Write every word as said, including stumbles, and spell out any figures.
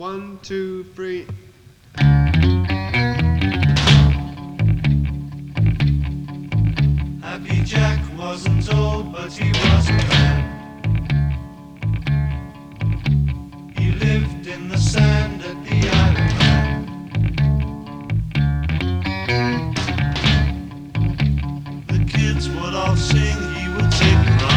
One, two, three. Happy Jack wasn't old, but he was a man. He lived in the sand at the Isle of Man. The kids would all sing, he would take a run.